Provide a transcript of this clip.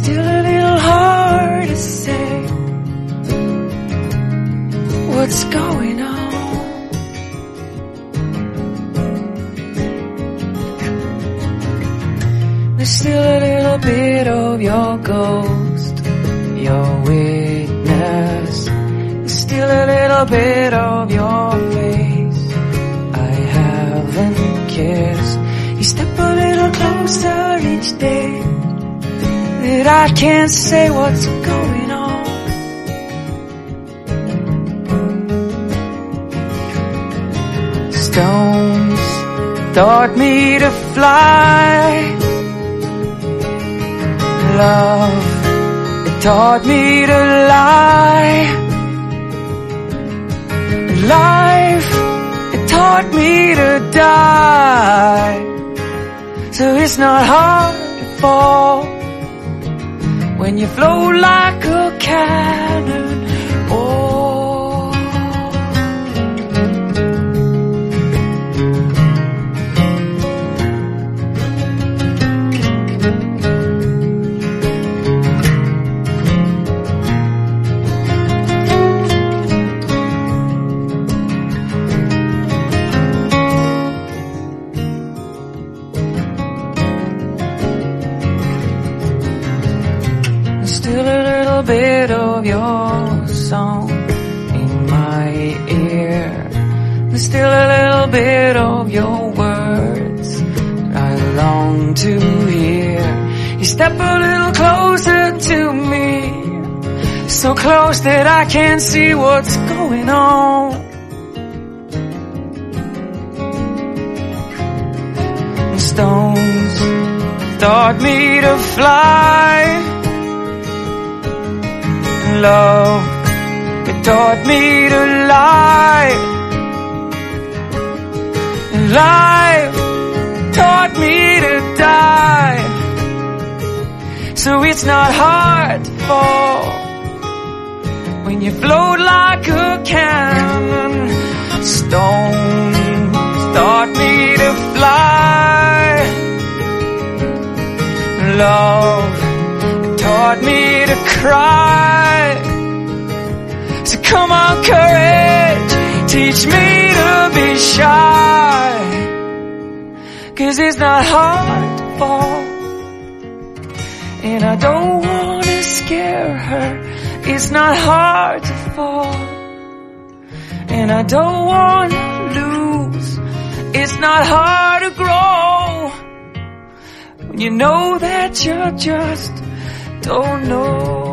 still a little hard to say what's going on. There's still a little bit of your ghost, your witness. There's still a little bit of your face I haven't kissed. You step a little closer each day, that I can't say what's going on. Stones taught me to fly. Love, it taught me to lie. Life, it taught me to die. So it's not hard to fall when you float like a cannon. Oh, still a little bit of your song in my ear. There's still a little bit of your words I long to hear. You step a little closer to me, so close that I can't see what's going on. Stones taught me to fly. Love, it taught me to lie. Life taught me to die. So it's not hard to fall when you float like a cannon. Stones taught me to fly. Love, it taught me to cry. So come on, courage, teach me to be shy. 'Cause it's not hard to fall, and I don't wanna scare her. It's not hard to fall, and I don't wanna lose. It's not hard to grow when you know that you just don't know.